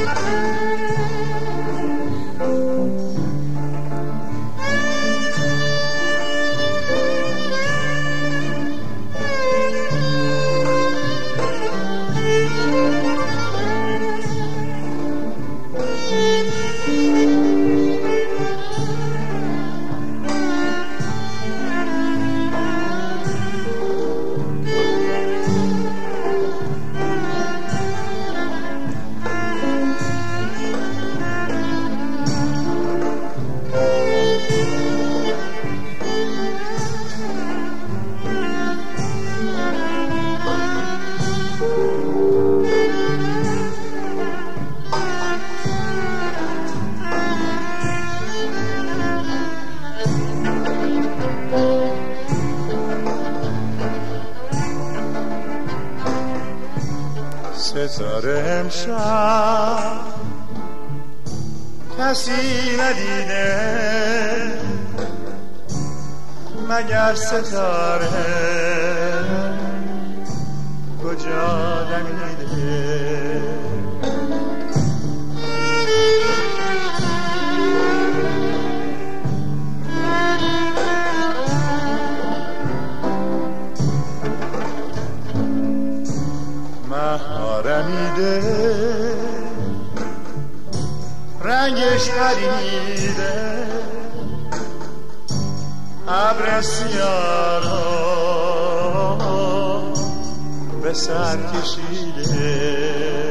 ستاره امشب کسی ندیده مگر ستاره کجا دمیده. رمیده رنگش پریده ابر سیاه را به سر کشیده.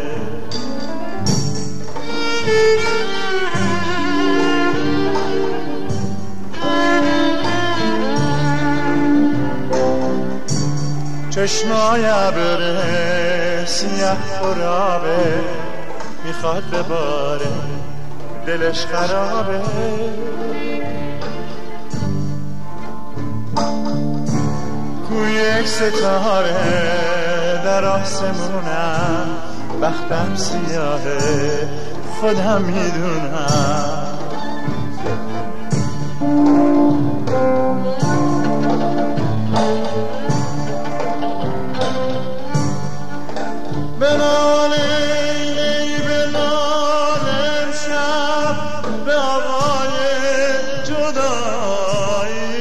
چشمای ابر سیاه خرابه میخواد بباره دلش خرابه. کوی یک ستاره در آسمونم بختم سیاهه خودم میدونم. بنال ای بنال امشب به آوای جدایی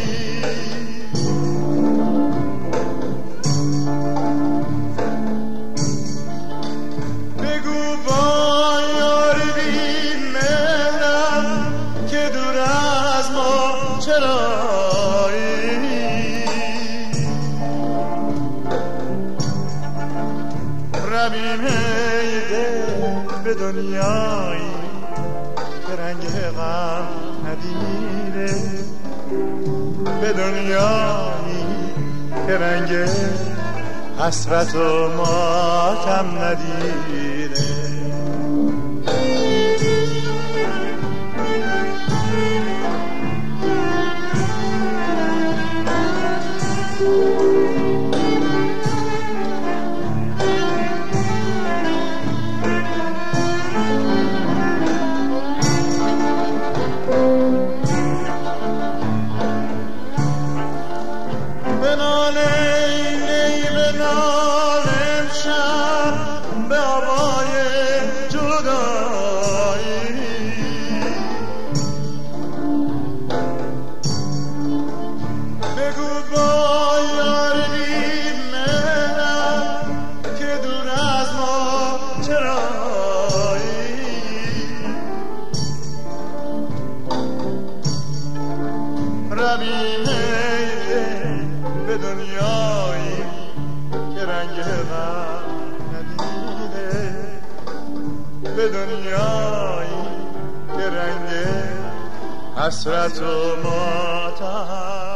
بگو با یار بی مهرم که دور از ما چرایی. رویم به دنیایی که رنگ غم ندیده به دنیایی که رنگ حسرت و ماتم ندیده. بنال ای بنال امشب به آوای جدایی بگو با یار بی مهرم که دور از ما چرایی. رویم به دنیایی که رنگ غم ندیده به دنیایی که رنگ حسرت و ماتم